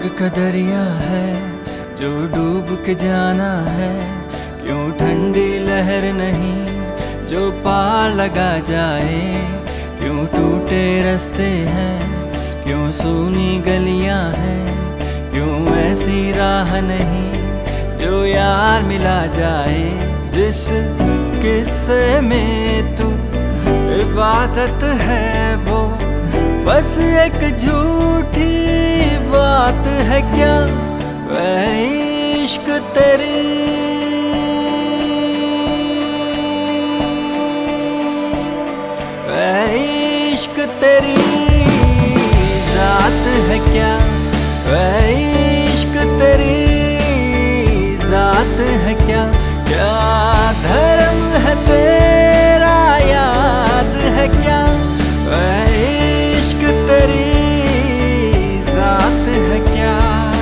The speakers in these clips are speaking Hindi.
आग का दरिया है जो डूब के जाना है, क्यों ठंडी लहर नहीं जो पार लगा जाए, क्यों टूटे रास्ते हैं, क्यों सूनी गलियां हैं, क्यों ऐसी राह नहीं जो यार मिला जाए। जिस किस्से में तू इबादत है वो बस एक झूठी बात है क्या, वह इश्क तेरी वह इश्क तेरी जात है क्या, वह इश्क तेरी जात है क्या, क्या धर्म है तेरा याद है क्या, वह इश्क तेरी जात है क्या।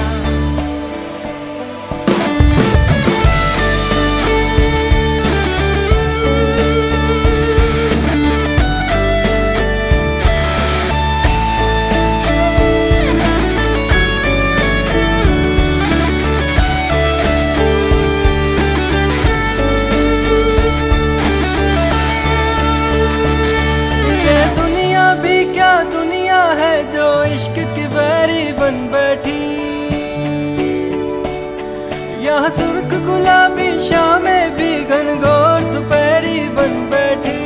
यहाँ सुर्ख गुलाबी शामें भी घनघोर दोपहरी बन बैठी।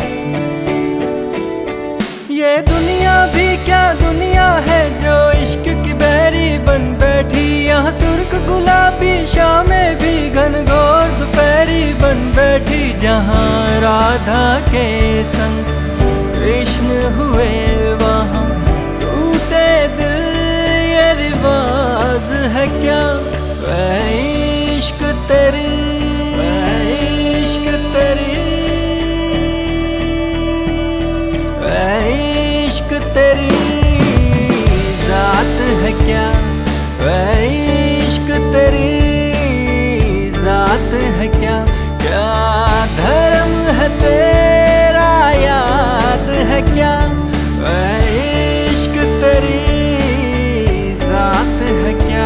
ये दुनिया भी क्या दुनिया है जो इश्क की बहरी बन बैठी। यहाँ सुर्ख गुलाबी शामें भी घनघोर दोपहरी बन बैठी। जहाँ राधा के संग कृष्ण हुए वहाँ टूटे दिल ये रिवाज है क्या, वह इश्क तेरी वह इश्क तेरी वह इश्क तेरी जात है क्या, वह इश्क तेरी जात है क्या, क्या धर्म है तेरा याद है क्या, वह इश्क तेरी जात है क्या।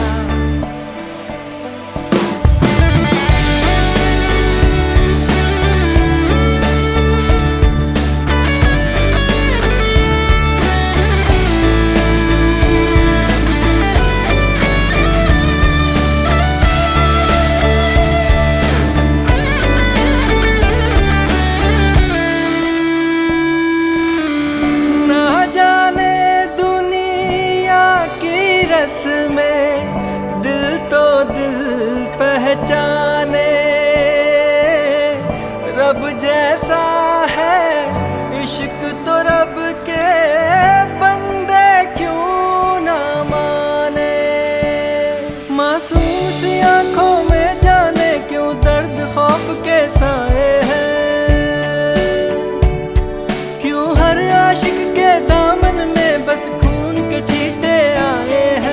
में दिल तो दिल पहचाने, रब जैसा है इश्क तो रब के बंदे क्यों ना माने। मासूम सी आंखों में जाने क्यों दर्द खौफ के साए हैं, क्यों हर आशिक के दामन में बस खून के छींटे आए हैं।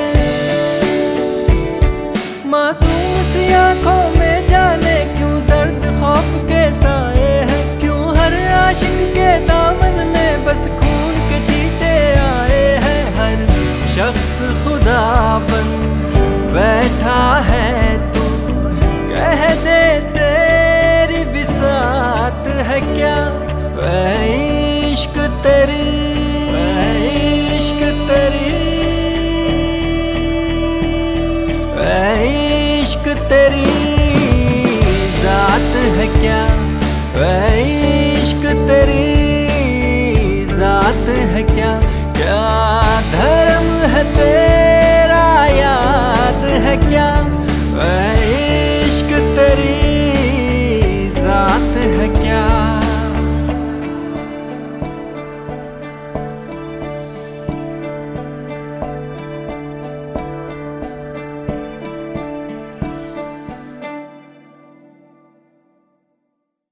मासूम सी आंखों में जाने क्यों दर्द खौफ के साए हैं, क्यों हर आशिक के दामन में बस खून के छींटे आए हैं। हर शख्स खुदा बन बैठा है